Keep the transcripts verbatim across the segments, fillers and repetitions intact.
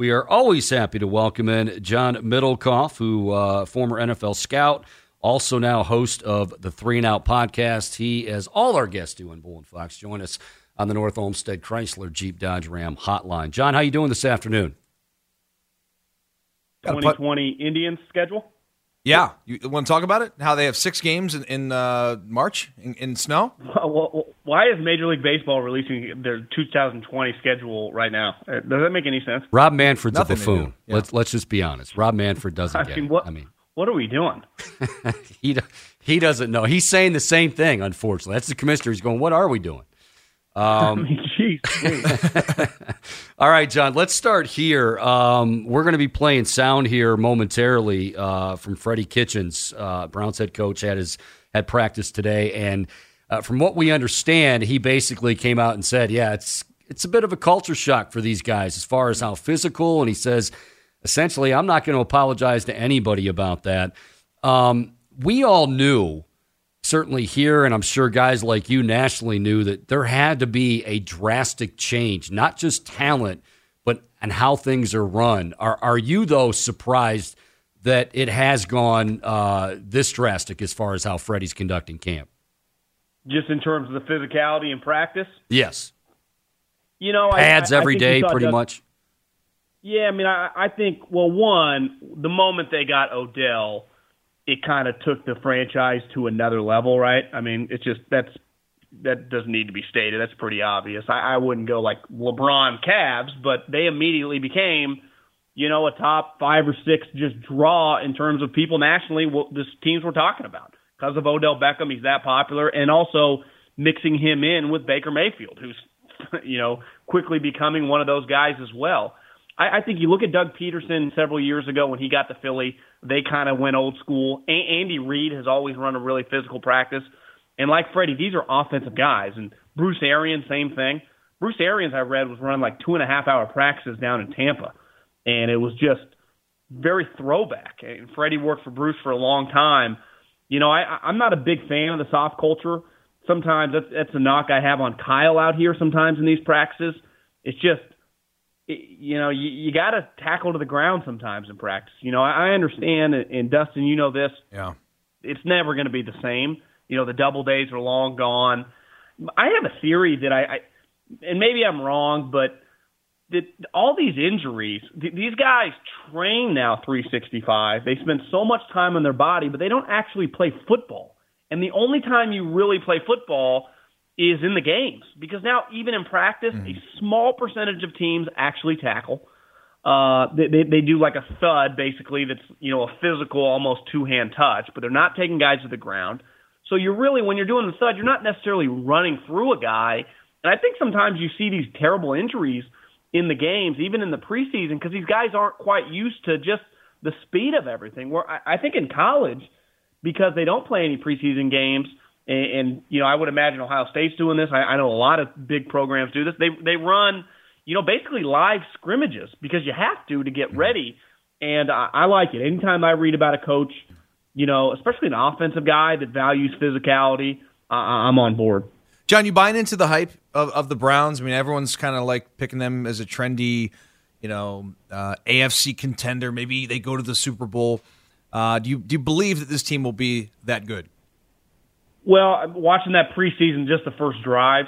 We are always happy to welcome in John Middlecoff, who uh, former N F L scout, also now host of the Three and Out podcast. He, as all our guests do in Bull and Fox, join us on the North Olmsted Chrysler Jeep Dodge Ram hotline. John, how you doing this afternoon? twenty twenty Indians schedule? Yeah. You want to talk about it? How they have six games in, in uh, March in, in snow? Well, why is Major League Baseball releasing their two thousand twenty schedule right now? Does that make any sense? Rob Manfred's Nothing a buffoon. Yeah. Let's let's just be honest. Rob Manfred doesn't I get mean, it. what, I mean, what are we doing? he he doesn't know. He's saying the same thing, unfortunately. That's the commissioner. He's going, what are we doing? Um, I mean, geez. All right, John, let's start here. Um, we're going to be playing sound here momentarily uh, from Freddie Kitchens. Uh, Browns head coach had his had practice today, and uh, from what we understand, he basically came out and said, yeah, it's it's a bit of a culture shock for these guys as far as how physical, and he says, essentially, I'm not going to apologize to anybody about that. Um, we all knew, certainly here, and I'm sure guys like you nationally knew, that there had to be a drastic change, not just talent, but and how things are run. Are are you, though, surprised that it has gone uh, this drastic as far as how Freddie's conducting camp? Just in terms of the physicality in practice? Yes. You know, Pads I, I, every I day, pretty Doug, much. Yeah, I mean, I, I think, well, one, the moment they got Odell, it kind of took the franchise to another level, right? I mean, it's just that's that doesn't need to be stated. That's pretty obvious. I, I wouldn't go like LeBron Cavs, but they immediately became, you know, a top five or six just draw in terms of people nationally. What the teams we're talking about because of Odell Beckham, he's that popular, and also mixing him in with Baker Mayfield, who's you know quickly becoming one of those guys as well. I, I think you look at Doug Peterson several years ago when he got to Philly. They kind of went old school. A- Andy Reid has always run a really physical practice. And like Freddie, these are offensive guys. And Bruce Arians, same thing. Bruce Arians, I read, was running like two and a half hour practices down in Tampa. And it was just very throwback. And Freddie worked for Bruce for a long time. You know, I, I'm not a big fan of the soft culture. Sometimes that's, that's a knock I have on Kyle out here sometimes in these practices. It's just, you know, you, you got to tackle to the ground sometimes in practice. You know, I understand, and Dustin, you know this. Yeah. It's never going to be the same. You know, the double days are long gone. I have a theory that I, I and maybe I'm wrong, but that all these injuries, th- these guys train now three sixty-five. They spend so much time on their body, but they don't actually play football. And the only time you really play football is in the games, because now even in practice, mm. a small percentage of teams actually tackle. Uh, they, they they do like a thud, basically, that's you know a physical, almost two-hand touch, but they're not taking guys to the ground. So you're really, when you're doing the thud, you're not necessarily running through a guy. And I think sometimes you see these terrible injuries in the games, even in the preseason, because these guys aren't quite used to just the speed of everything. Where I, I think in college, because they don't play any preseason games. And, and, you know, I would imagine Ohio State's doing this. I, I know a lot of big programs do this. They they run, you know, basically live scrimmages because you have to to get ready. And I, I like it. Anytime I read about a coach, you know, especially an offensive guy that values physicality, uh, I'm on board. John, you buying into the hype of, of the Browns? I mean, everyone's kind of like picking them as a trendy, you know, uh, A F C contender. Maybe they go to the Super Bowl. Uh, do you do you believe that this team will be that good? Well, watching that preseason, just the first drive,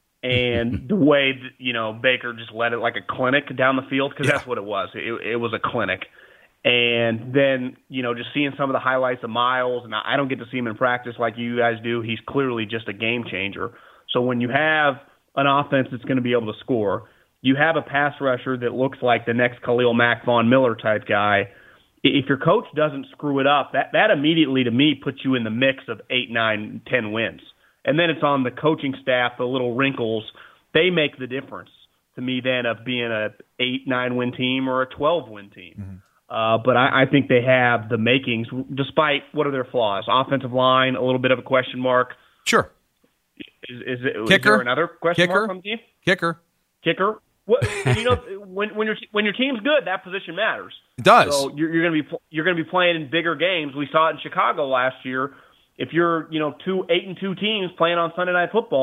and the way that, you know Baker just led it like a clinic down the field, because yeah. that's what it was. It, it was a clinic. And then, you know, just seeing some of the highlights of Miles, and I don't get to see him in practice like you guys do. He's clearly just a game changer. So when you have an offense that's going to be able to score, you have a pass rusher that looks like the next Khalil Mack, Von Miller type guy. If your coach doesn't screw it up, that, that immediately, to me, puts you in the mix of eight, nine, ten wins. And then it's on the coaching staff, the little wrinkles. They make the difference to me then of being a eight, nine-win team or a twelve-win team. Mm-hmm. Uh, but I, I think they have the makings, despite what are their flaws? Offensive line, a little bit of a question mark. Sure. Is, is, it, Kicker. is there another question Kicker. mark on the team? Kicker. Kicker. What, you know, when when your when your team's good, that position matters. It does. So you're, you're going to be you're going to be playing in bigger games. We saw it in Chicago last year. If you're you know two eight and two teams playing on Sunday Night Football,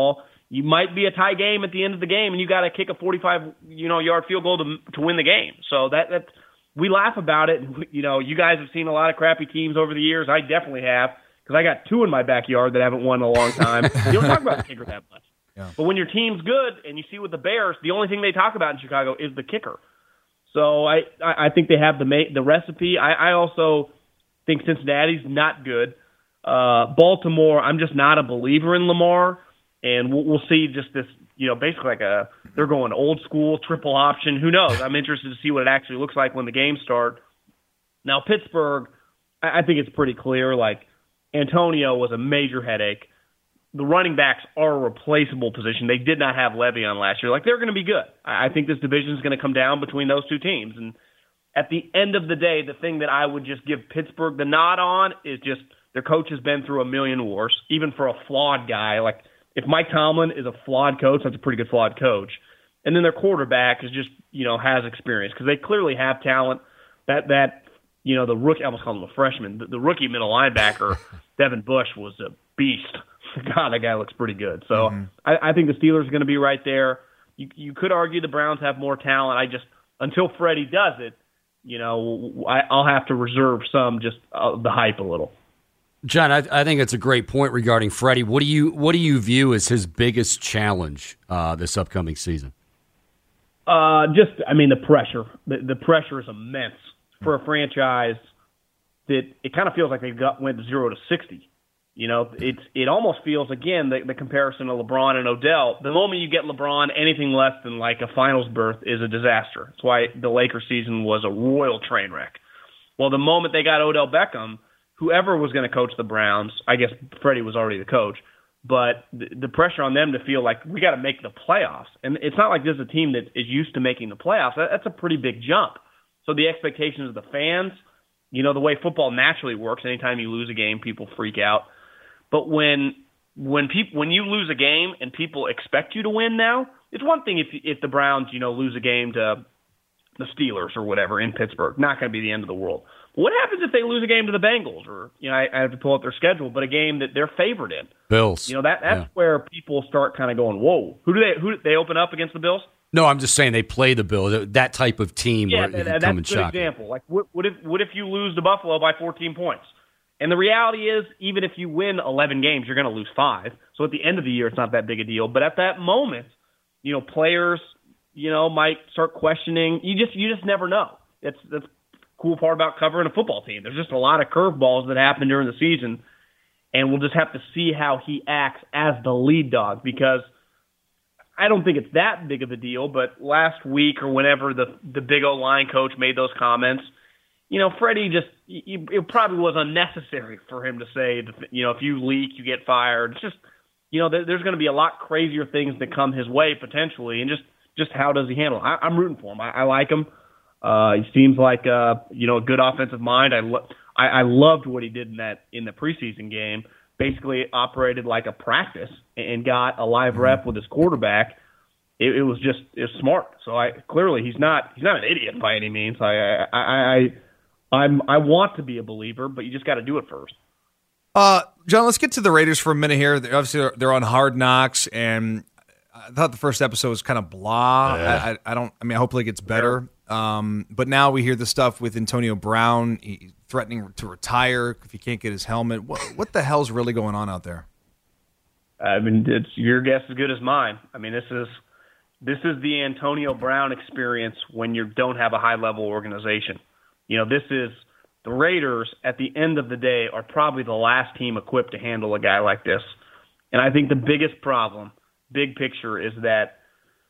you might be a tie game at the end of the game, and you got to kick a forty-five you know yard field goal to to win the game. So that that we laugh about it. You know, you guys have seen a lot of crappy teams over the years. I definitely have, because I got two in my backyard that haven't won in a long time. You don't talk about the kicker that much. Yeah. But when your team's good and you see with the Bears, the only thing they talk about in Chicago is the kicker. So I, I think they have the ma- the recipe. I, I also think Cincinnati's not good. Uh, Baltimore, I'm just not a believer in Lamar, and we'll, we'll see just this, you know, basically like a they're going old school triple option. Who knows? I'm interested to see what it actually looks like when the games start. Now Pittsburgh, I, I think it's pretty clear. Like Antonio was a major headache. The running backs are a replaceable position. They did not have Le'Veon last year. Like, they're going to be good. I think this division is going to come down between those two teams. And at the end of the day, the thing that I would just give Pittsburgh the nod on is just their coach has been through a million wars, even for a flawed guy. Like, if Mike Tomlin is a flawed coach, that's a pretty good flawed coach. And then their quarterback is just, you know, has experience because they clearly have talent. That, that you know, the rookie, I almost called him a freshman, the, the rookie middle linebacker, Devin Bush, was a beast. God, that guy looks pretty good. So mm-hmm. I, I think the Steelers are going to be right there. You, you could argue the Browns have more talent. I just, until Freddie does it, you know, I, I'll have to reserve some just uh, the hype a little. John, I, I think it's a great point regarding Freddie. What do you what do you view as his biggest challenge uh, this upcoming season? Uh, just, I mean, the pressure. The, the pressure is immense for a franchise that it kind of feels like they got went zero to sixty. You know, it's it almost feels, again, the, the comparison to LeBron and Odell. The moment you get LeBron, anything less than like a finals berth is a disaster. That's why the Lakers season was a royal train wreck. Well, the moment they got Odell Beckham, whoever was going to coach the Browns, I guess Freddie was already the coach, but the, the pressure on them to feel like we got to make the playoffs. And it's not like this is a team that is used to making the playoffs. That, that's a pretty big jump. So the expectations of the fans, you know, the way football naturally works, anytime you lose a game, people freak out. But when when people when you lose a game and people expect you to win now, it's one thing if if the Browns, you know, lose a game to the Steelers or whatever in Pittsburgh, not going to be the end of the world. But what happens if they lose a game to the Bengals, or you know, I, I have to pull up their schedule, but a game that they're favored in? Bills. You know, that that's yeah. where people start kind of going, whoa, who do they who do they open up against the Bills? No, I'm just saying they play the Bills. That type of team. Yeah, where that, it that's come a and good shock example. you. Like, what, what if what if you lose to Buffalo by fourteen points? And the reality is, even if you win eleven games, you're going to lose five. So at the end of the year, it's not that big a deal. But at that moment, you know, players, you know, might start questioning. You just you just never know. It's that's the cool part about covering a football team. There's just a lot of curveballs that happen during the season, and we'll just have to see how he acts as the lead dog, because I don't think it's that big of a deal. But last week or whenever the the big O line coach made those comments, you know, Freddie just, it probably was unnecessary for him to say, you know, if you leak, you get fired. It's just, you know, there's going to be a lot crazier things that come his way potentially, and just, just how does he handle it? I, I'm rooting for him. I, I like him. Uh, he seems like, uh, you know, a good offensive mind. I, lo- I, I loved what he did in that in the preseason game. Basically operated like a practice and got a live rep with his quarterback. It, it was just, it was smart. So I clearly he's not he's not an idiot by any means. I I. I, I I'm, I want to be a believer, but you just got to do it first. Uh, John, let's get to the Raiders for a minute here. They're, obviously, they're, they're on Hard Knocks, and I thought the first episode was kind of blah. Yeah. I, I, I don't. I mean, hopefully it gets better. Um, but now we hear the stuff with Antonio Brown he, threatening to retire if he can't get his helmet. What, what the hell's really going on out there? I mean, it's your guess as good as mine. I mean, this is this is the Antonio Brown experience when you don't have a high level organization. You know, this is the Raiders at the end of the day are probably the last team equipped to handle a guy like this. And I think the biggest problem, big picture, is that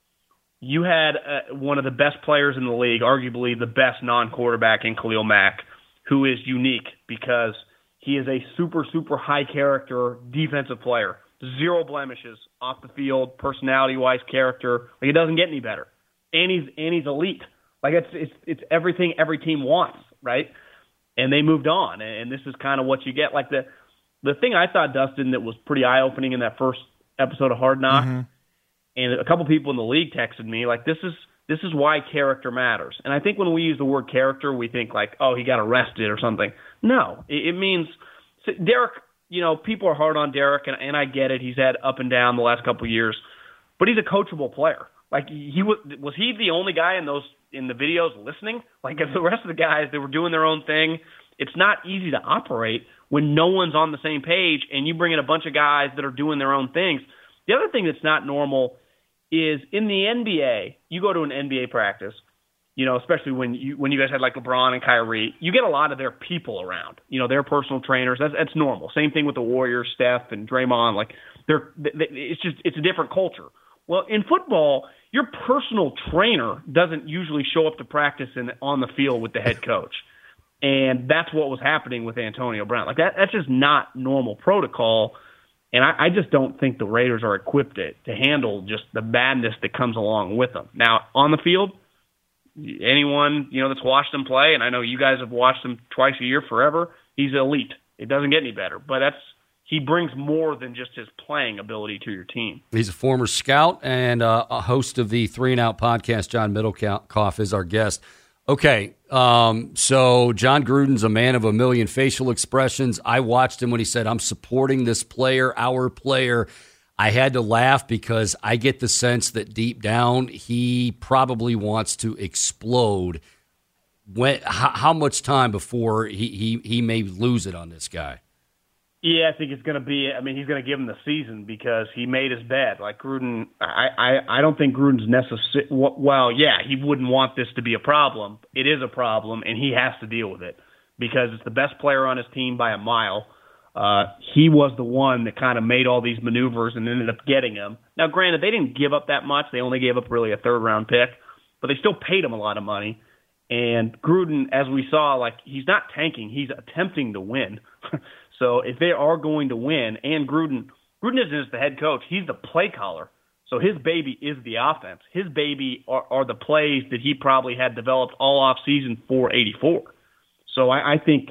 you had uh, one of the best players in the league, arguably the best non-quarterback in Khalil Mack, who is unique because he is a super, super high-character defensive player. Zero blemishes off the field, personality-wise, character. Like, it doesn't get any better. And he's, and he's elite. Like, it's it's it's everything every team wants, right? And they moved on, and this is kind of what you get. Like, the the thing I thought, Dustin, that was pretty eye-opening in that first episode of Hard Knocks, mm-hmm. and a couple people in the league texted me, like, this is this is why character matters. And I think when we use the word character, we think, like, oh, he got arrested or something. No, it, it means – Derek, you know, people are hard on Derek, and, and I get it. He's had up and down the last couple of years – but he's a coachable player. Like he was, was he the only guy in those in the videos listening? Like if the rest of the guys, they were doing their own thing. It's not easy to operate when no one's on the same page and you bring in a bunch of guys that are doing their own things. The other thing that's not normal is in the N B A, you go to an N B A practice, you know, especially when you when you guys had like LeBron and Kyrie, you get a lot of their people around, you know, their personal trainers. That's, that's normal. Same thing with the Warriors, Steph and Draymond. Like they're, they, it's just it's a different culture. Well, in football, your personal trainer doesn't usually show up to practice in, on the field with the head coach. And that's what was happening with Antonio Brown. Like that, that's just not normal protocol. And I, I just don't think the Raiders are equipped to, to handle just the madness that comes along with them. Now, on the field, anyone you know that's watched him play, and I know you guys have watched him twice a year forever, he's elite. It doesn't get any better. But that's he brings more than just his playing ability to your team. He's a former scout and uh, a host of the Three and Out podcast. John Middlecoff is our guest. Okay, um, so John Gruden's a man of a million facial expressions. I watched him when he said, I'm supporting this player, our player. I had to laugh because I get the sense that deep down he probably wants to explode. When, how, how much time before he, he, he may lose it on this guy? Yeah, I think it's going to be – I mean, he's going to give him the season because he made his bed. Like Gruden I, – I, I don't think Gruden's necessary – well, yeah, he wouldn't want this to be a problem. It is a problem, and he has to deal with it because it's the best player on his team by a mile. Uh, he was the one that kind of made all these maneuvers and ended up getting him. Now, granted, they didn't give up that much. They only gave up really a third-round pick, but they still paid him a lot of money. And Gruden, as we saw, like he's not tanking. He's attempting to win. So if they are going to win, and Gruden, Gruden isn't just the head coach, he's the play caller. So his baby is the offense. His baby are, are the plays that he probably had developed all off season for eighty-four. So I, I think,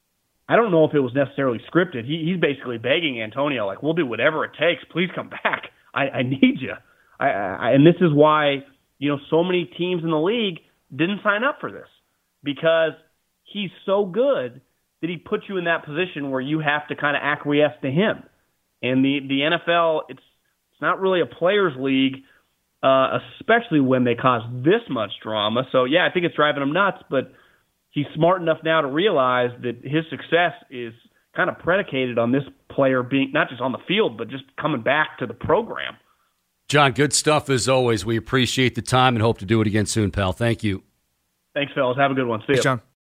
I don't know if it was necessarily scripted. He, he's basically begging Antonio, like, we'll do whatever it takes. Please come back. I, I need you. I, I, and this is why, you know, so many teams in the league didn't sign up for this because he's so good that he puts you in that position where you have to kind of acquiesce to him. And the, the N F L, it's it's not really a players' league, uh, especially when they cause this much drama. So, yeah, I think it's driving him nuts, but he's smart enough now to realize that his success is kind of predicated on this player being not just on the field, but just coming back to the program. John, good stuff as always. We appreciate the time and hope to do it again soon, pal. Thank you. Thanks, fellas. Have a good one. See Thanks, you. John.